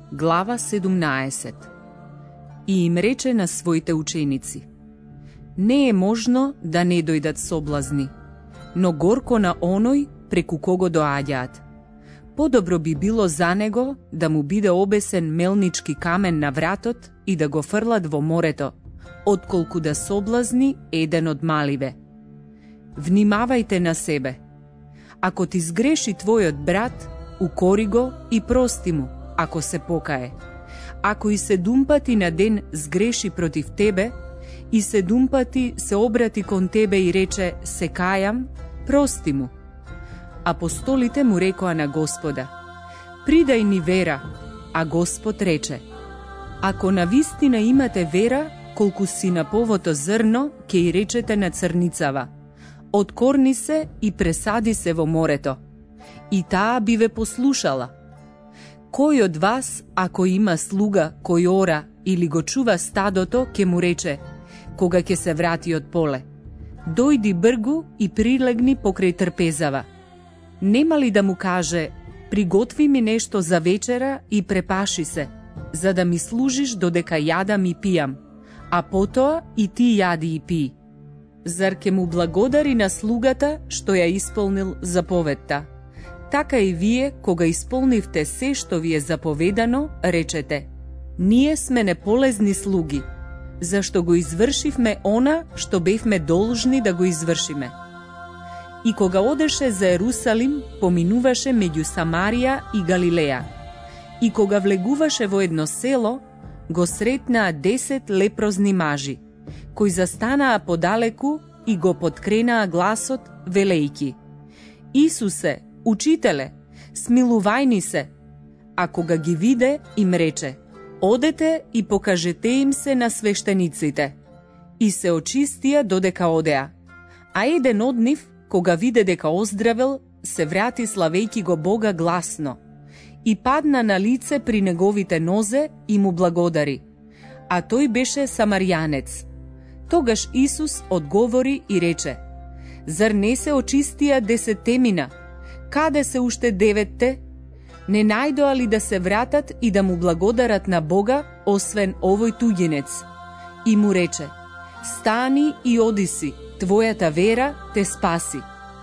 глава 17. И им рече на своите ученици: не е можно да не дојдат соблазни, но горко на оној преку кого доаѓаат. Подобро би било за него да му биде обесен мелнички камен на вратот и да го фрлат во морето, отколку да соблазни еден од маливе. Внимавајте на себе. Ако ти сгреши твојот брат, укори го и прости му, ако се покае. Ако и 7 пати на ден сгреши против тебе, и 7 пати се обрати кон тебе и рече се кајам, прости му. Апостолите му рекоа на Господа: придај ни вера, а Господ рече: ако навистина имате вера, колку синаповото зрно, ке и речете на црницава: откорни се и пресади се во морето, и таа би ве послушала. Кој од вас, ако има слуга кој ора или го чува стадото, ке му рече, кога ќе се врати од поле: дојди бргу и прилегни покрај трпезава? Нема ли да му каже: приготви ми нешто за вечера и препаши се, за да ми служиш додека јадам и пијам, а потоа и ти јади и пи? Зар ке му благодари на слугата што ја исполнил заповедта? Така и вие, кога исполнивте се што ви е заповедано, речете: ние сме неполезни слуги, зашто го извршивме она што бевме должни да го извршиме. И кога одеше за Ерусалим, поминуваше меѓу Самарија и Галилеја. И кога влегуваше во едно село, го сретнаа 10 лепрозни мажи, кои застанаа подалеку и го подкренаа гласот, велејки: Исусе, Учителе, смилувај се. А кога ги виде, им рече: одете и покажете им се на свештениците. И се очистија додека одеа. А еден од нив, кога виде дека оздравел, се врати славејки го Бога гласно и падна на лице при неговите нозе и му благодари. А тој беше самарјанец. Тогаш Исус одговори и рече: зар не се очистија 10 Каде се уште 9? Не најдоа ли да се вратат и да му благодарат на Бога, освен овој туѓинец? И му рече: стани и оди си, твојата вера те спаси.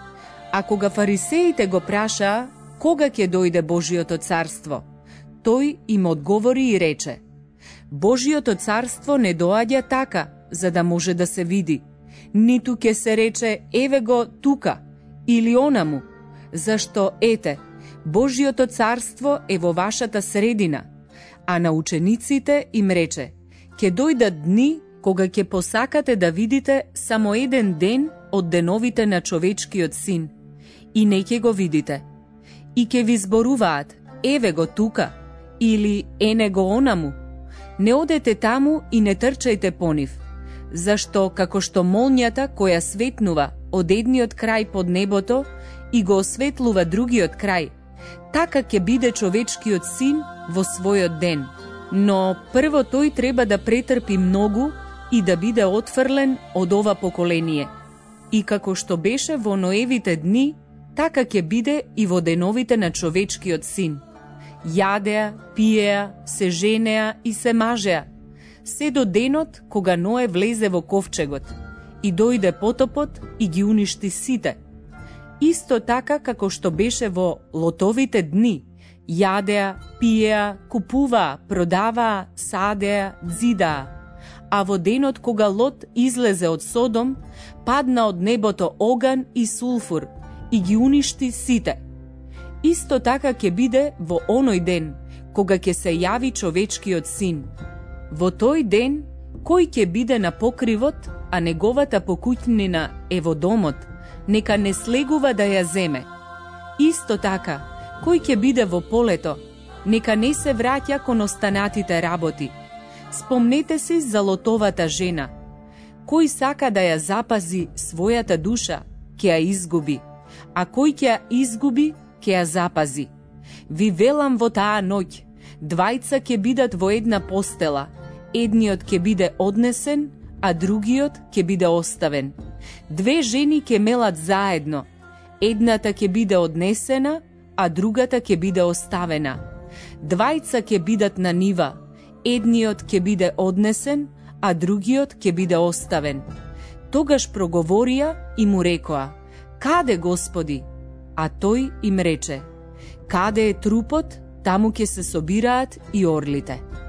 А кога фарисеите го прашаа кога ќе дојде Божиото царство, тој им одговори и рече: Божиото царство не доаѓа така, за да може да се види, ниту ќе се рече еве го тука или онаму, зашто ете, Божиото царство е во вашата средина. А на учениците им рече: ќе дојдат дни кога ќе посакате да видите само еден ден од деновите на човечкиот син, и не ќе го видите. И ќе ви зборуваат: еве го тука, или ене го онаму. Не одете таму и не трчајте по нив, зашто како што молњата која светнува од едниот крај под небото и го осветлува другиот крај, така ќе биде човечкиот син во својот ден. Но прво тој треба да претрпи многу и да биде отфрлен од ова поколение. И како што беше во Ноевите дни, така ќе биде и во деновите на човечкиот син. Јадеа, пиеа, се женеа и се мажеа, се до денот кога Ное влезе во ковчегот и дојде потопот и ги уништи сите. Исто така како што беше во Лотовите дни, јадеа, пиеа, купуваа, продаваа, садеа, дзидаа. А во денот кога Лот излезе од Содом, падна од небото оган и сулфур и ги уништи сите. Исто така ќе биде во оној ден, кога ќе се јави човечкиот син. Во тој ден, кој ќе биде на покривот, а неговата покуќнина е во домот, нека не слегува да ја земе. Исто така, кој ќе биде во полето, нека не се враќа кон останатите работи. Спомнете си за Лотовата жена. Кој сака да ја запази својата душа, ќе ја изгуби, а кој ќе ја изгуби, ќе ја запази. Ви велам во таа ноќ, 2 ќе бидат во една постела, едниот ќе биде однесен, а другиот ќе биде оставен. 2 жени ќе мелат заедно, едната ќе биде однесена, а другата ќе биде оставена. Двајца ќе бидат на нива, едниот ќе биде однесен, а другиот ќе биде оставен. Тогаш проговорија и му рекоа: Каде, Господи? А тој им рече: Каде е трупот, таму ќе се собираат и орлите.